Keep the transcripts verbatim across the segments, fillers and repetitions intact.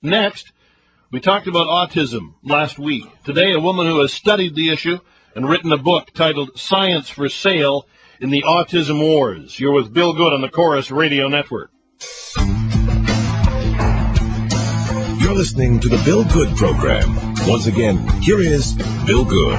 Next, we talked about autism last week. Today, a woman who has studied the issue and written a book titled Science for Sale in the Autism Wars. You're with Bill Good on the Chorus Radio Network. You're listening to the Bill Good Program. Once again, here is Bill Good.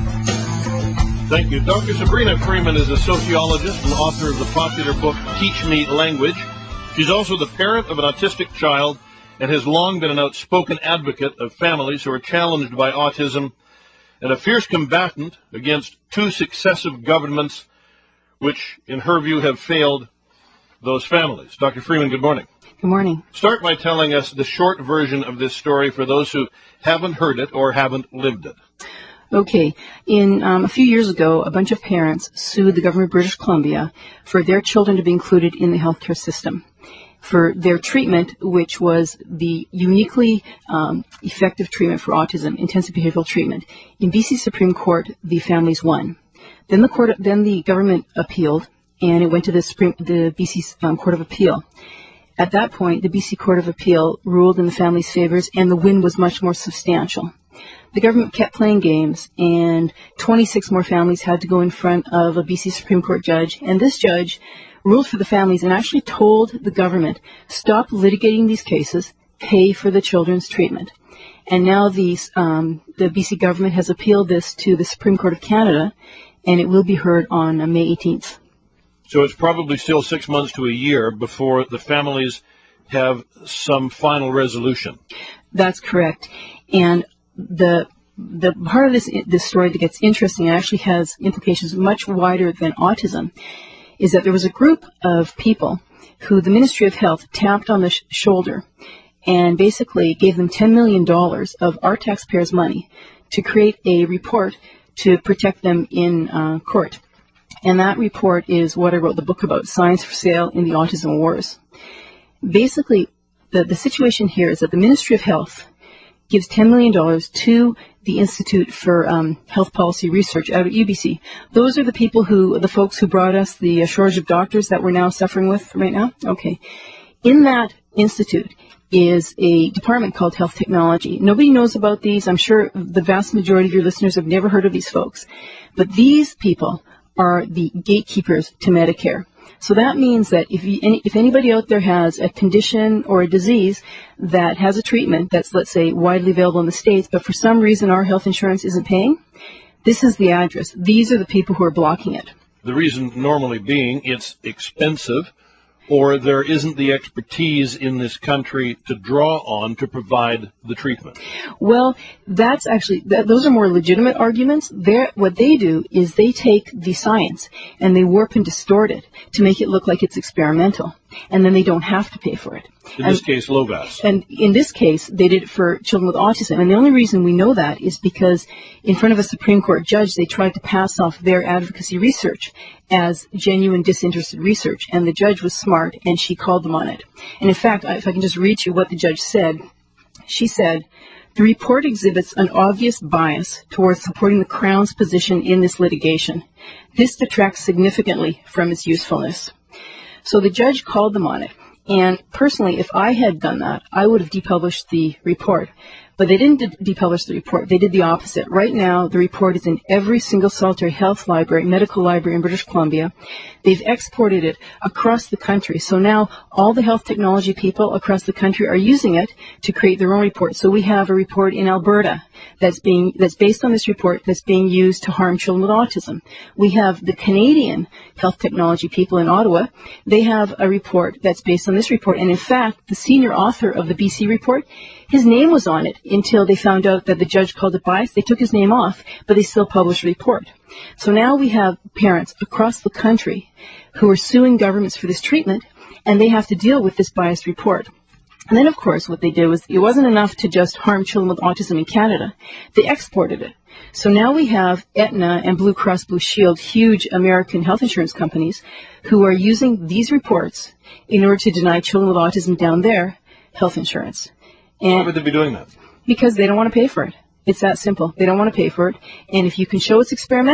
Thank you. Doctor Sabrina Freeman is a sociologist and author of the popular book Teach Me Language. She's also the parent of an autistic child and has long been an outspoken advocate of families who are challenged by autism and a fierce combatant against two successive governments which, in her view, have failed those families. Doctor Freeman, good morning. Good morning. Start by telling us the short version of this story for those who haven't heard it or haven't lived it. Okay. In um, a few years ago, a bunch of parents sued the government of British Columbia for their children to be included in the healthcare system for their treatment, which was the uniquely um, effective treatment for autism, intensive behavioral treatment. In B C Supreme Court, the families won. Then the court, then the government appealed, and it went to the Supreme, the B C um, Court of Appeal. At that point, the B C Court of Appeal ruled in the families' favors, and the win was much more substantial. The government kept playing games, and twenty-six more families had to go in front of a B C Supreme Court judge, and this judge ruled for the families and actually told the government, stop litigating these cases, pay for the children's treatment. And now the, um, the B C government has appealed this to the Supreme Court of Canada, and it will be heard on uh, May eighteenth. So it's probably still six months to a year before the families have some final resolution. That's correct. And the the part of this this story that gets interesting and actually has implications much wider than autism is that there was a group of people who the Ministry of Health tapped on the sh- shoulder and basically gave them ten million dollars of our taxpayers' money to create a report to protect them in uh, court. And that report is what I wrote the book about, Science for Sale in the Autism Wars. Basically, the, the situation here is that the Ministry of Health gives ten million dollars to the Institute for um, Health Policy Research out at U B C. Those are the people who, the folks who brought us the uh, shortage of doctors that we're now suffering with right now. Okay. In that institute is a department called Health Technology. Nobody knows about these. I'm sure the vast majority of your listeners have never heard of these folks. But these people are the gatekeepers to Medicare. So that means that if you, any, if anybody out there has a condition or a disease that has a treatment that's, let's say, widely available in the States, but for some reason our health insurance isn't paying, this is the address. These are the people who are blocking it. The reason normally being it's expensive, or there isn't the expertise in this country to draw on to provide the treatment. Well, that's actually, that, those are more legitimate arguments. They're, what they do is they take the science and they warp and distort it to make it look like it's experimental, and then they don't have to pay for it. In and, this case, Logas. And in this case, they did it for children with autism. And the only reason we know that is because in front of a Supreme Court judge, they tried to pass off their advocacy research as genuine disinterested research. And the judge was smart, and she called them on it. And in fact, if I can just read you what the judge said, she said, the report exhibits an obvious bias towards supporting the Crown's position in this litigation. This detracts significantly from its usefulness. So the judge called them on it. And personally, if I had done that, I would have depublished the report. But they didn't de- depublish the report. They did the opposite. Right now, the report is in every single solitary health library, medical library in British Columbia. They've exported it across the country. So now all the health technology people across the country are using it to create their own report. So we have a report in Alberta that's being that's based on this report that's being used to harm children with autism. We have the Canadian health technology people in Ottawa. They have a report that's based on this report. And in fact, the senior author of the B C report, his name was on it until they found out that the judge called it biased. They took his name off, but they still published a report. So now we have parents across the country who are suing governments for this treatment, and they have to deal with this biased report. And then, of course, what they did was it wasn't enough to just harm children with autism in Canada. They exported it. So now we have Aetna and Blue Cross Blue Shield, huge American health insurance companies, who are using these reports in order to deny children with autism down there health insurance. And why would they be doing that? Because they don't want to pay for it. It's that simple. They don't want to pay for it. And if you can show it's experimental,